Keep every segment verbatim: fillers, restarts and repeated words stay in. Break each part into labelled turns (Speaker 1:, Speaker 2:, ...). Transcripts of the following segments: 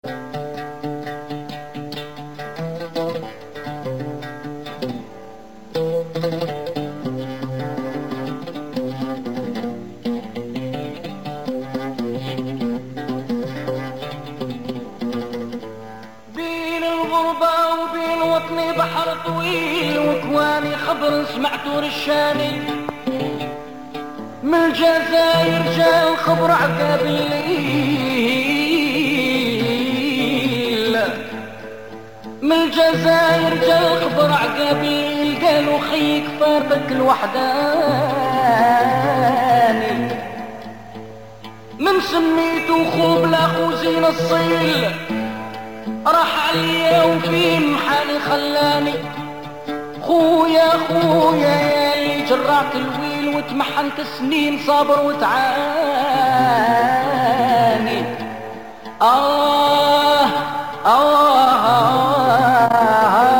Speaker 1: بحر طويل وكواني خبر سمعتو رشاني من الجزائر جا الخبر عقاب الليل، من الجزائر جا الخبر عقاب الليل، قالوا خيك فارقك الوحداني من سميتو خو بلا خو زين الصيل، راح عليا وفي محالي خلاني خويا خويا يا اللي جرعت الويل وتمحنت سنين صابر وتعاني. آه آه, آه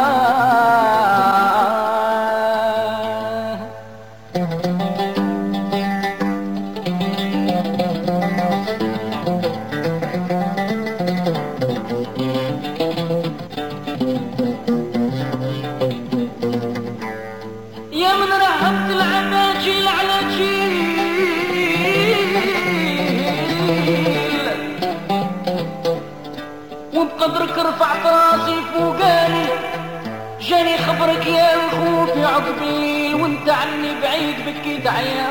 Speaker 1: يا من رهبت العباجيل على جيل وبقدرك رفعت راسي فوقاني، جاني خبرك يا الخوف عقب الليل وانت عني بعيد بكيت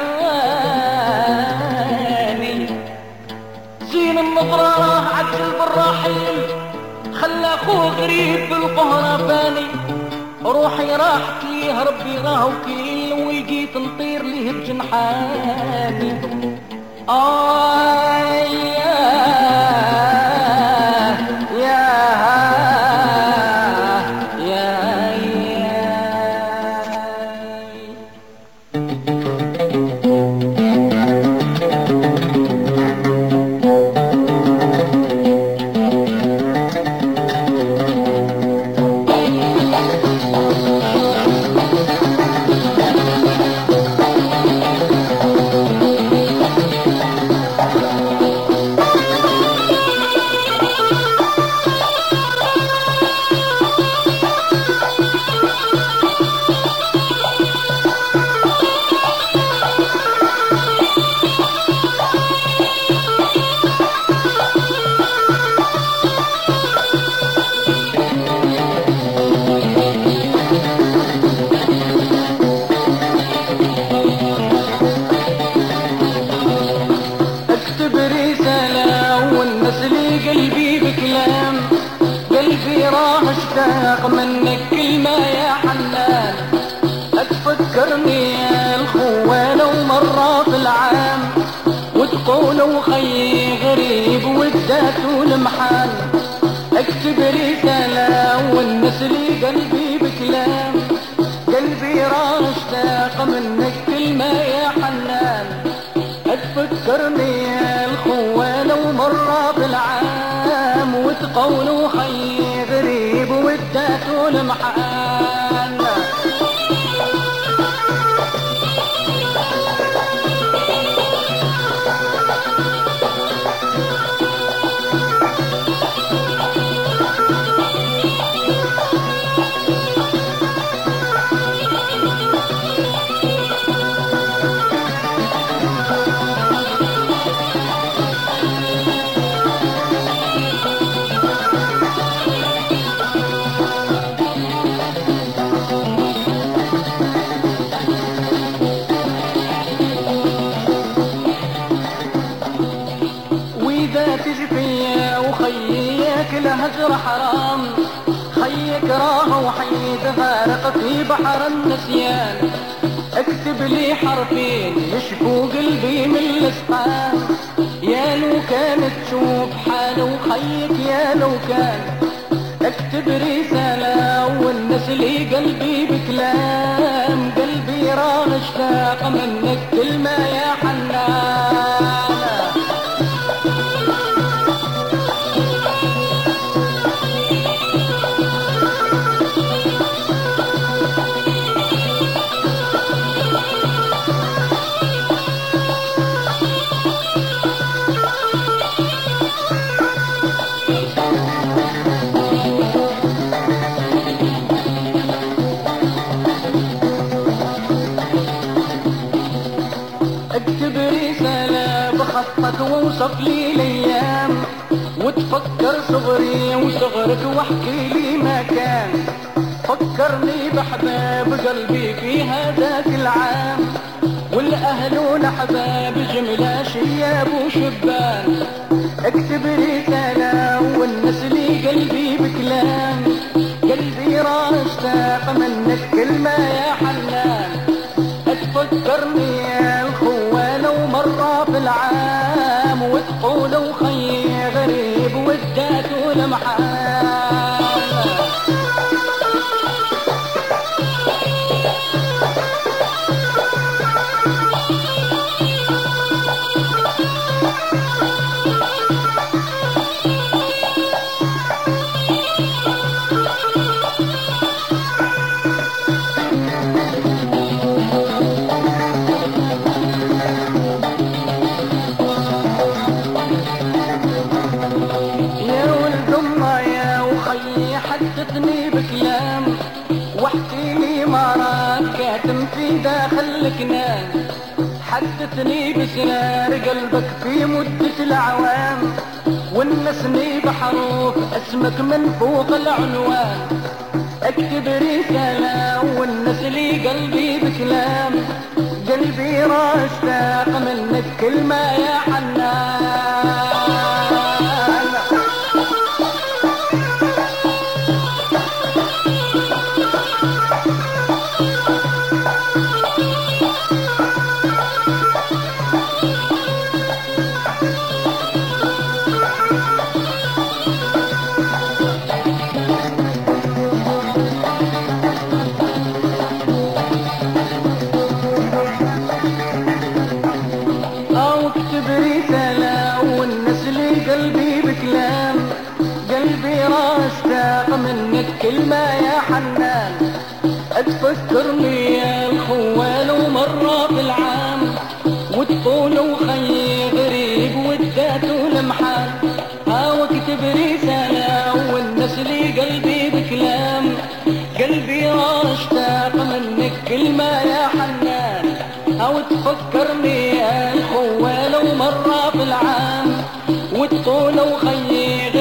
Speaker 1: عياني. زين النظرة عجل بالراحل خلى اخوه غريب بالقهرة فاني، روحي راحت ليه ربي راه وكيل ولقيت نطير ليه بجنحاني. آه يا يا يا اشتاق منك كلمة يا حنان، اتفكرني يا الخوة لو مرة في العام وتقولوا خيي غريب وداتوا المحال، اكتب رسالة والنسلي قلبي بكلام، قلبي راه اشتاق منك كلمة يا حنان، اتفكرني يا الخوة لو مرة في العام وتقولوا خيي غريب وداتوا المحال. وخيك الهجر حرام، خيك راه وحيد غارق في بحر النسيان، اكتب لي حرفين يشفوا قلبي من الاسقام، يا لو كانت تشوف حاله وخيك يا لو كان، اكتب رسالة والنسلي قلبي بكلام، قلبي راه اشتاق منك كلمة يا حنان. صبرك ووصف لي الايام، وتفكر صغري وصغرك واحكي لي ما كان. فكرني بحباب قلبي في هذاك العام، والاهل والاحباب جمله شياب وشبان. اكتب رساله والناس لي قلبي بكلام، قلبي راه اشتاق منك كلمه يا حنان. تفكرني يا الخوة لو مرة في العام، وتقولوا خي غريب وداته لمحان. حدثني بكلام واحكي لي مرات كاتم في داخل الكنان. حدثني بسرار قلبك في مدة الأعوام، ونسني بحروف اسمك من فوق العنوان. اكتب رسالة والناس لي قلبي بكلام، قلبي راه اشتاق منك كلمة يا حنان. قلبي بكلام، قلبي راه اشتاق منك كلمة يا حنان. تفكرني يا الخوة لو مرة في العام، وتقولوا خي غريب وداته لمحان. ها واكتب رسالة والناس لي قلبي بكلام، قلبي راه اشتاق منك كلمة يا حنان. او تفكرني يا الخوة لو مرة في العام، وتقولوا خي